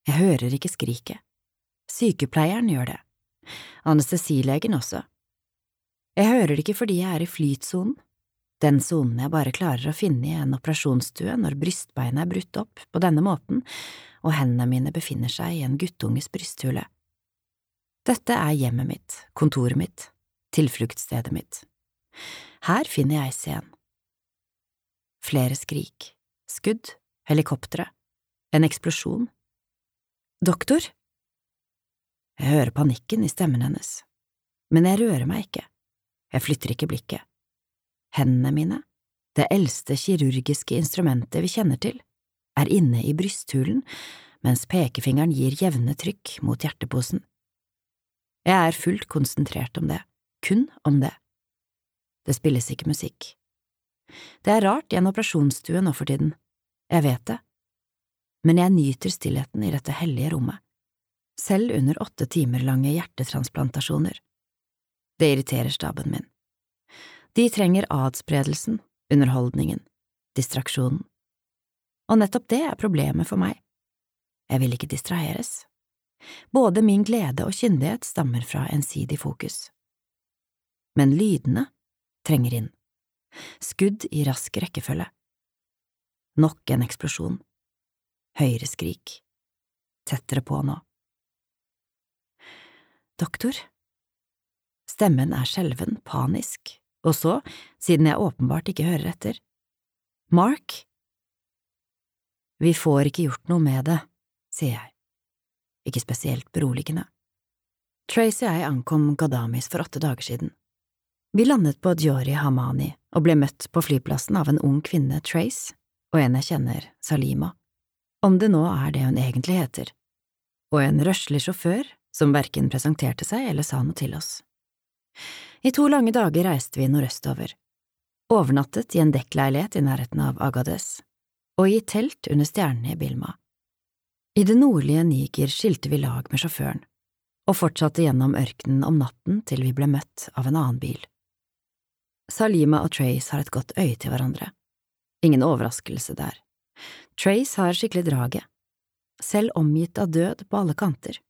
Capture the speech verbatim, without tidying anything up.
Jeg hører ikke skriket. Sykepleieren gjør det. Anestesilegen også. Jeg hører det ikke fordi jeg er i flytsonen, den sonen jeg bare klarer å finne i en operasjonsstue når brystbeinet er brutt opp på denne måten, og hendene mine befinner seg i en guttunges brysthule. Dette er hjemmet mitt, kontoret mitt, tilfluktsstedet mitt. Her finner jeg scenen. Flere skrik, skudd, helikoptre, en eksplosjon. Doktor? Jeg hører panikken i stemmen hennes, men jeg rører meg ikke. Jeg flytter ikke blikket. Hendene mine, det eldste kirurgiske instrumentet vi kjenner til, er inne i brysthulen, mens pekefingeren gir jevne trykk mot hjerteposen. Jeg er fullt konsentrert om det, kun om det. Det spilles ikke musikk. Det er rart i en operasjonsstue nå for tiden, jeg vet det, men jeg nyter stillheten i dette hellige rommet, selv under åtte timer lange hjertetransplantasjoner. Det irriterer staben min. De trenger adspredelsen, underholdningen, distraksjonen. Og nettopp det er problemet for meg. Jeg vil ikke distraheres. Både min glede og kyndighet stammer fra ensidig fokus. Men lydene trenger inn. Skudd i rask rekkefølge. Nok en eksplosjon. Høyere skrik. Tettere på nå. Doktor? Stemmen er skjelven, panisk. Og så, siden jeg åpenbart ikke hører etter. Mark? Vi får ikke gjort noe med det, sier jeg. Ikke spesielt beroligende. Tracy og jeg ankom Ghadamis for åtte dager siden. Vi landet på Diori Hamani og ble møtt på flyplassen av en ung kvinne, Trace, og en jeg kjenner, Salima, om det nå er det hun egentlig heter, og en røslig sjåfør som hverken presenterte seg eller sa noe til oss. I to lange dager reiste vi nordøstover, overnattet i en dekkleilighet i nærheten av Agadez, og i telt under stjernene i Bilma. I det nordlige Niger skilte vi lag med sjåføren, og fortsatte gjennom ørkenen om natten til vi ble møtt av en annen bil. Salima og Trace har et godt øye til hverandre. Ingen overraskelse der. Trace har skikkelig draget, selv omgitt av død på alle kanter.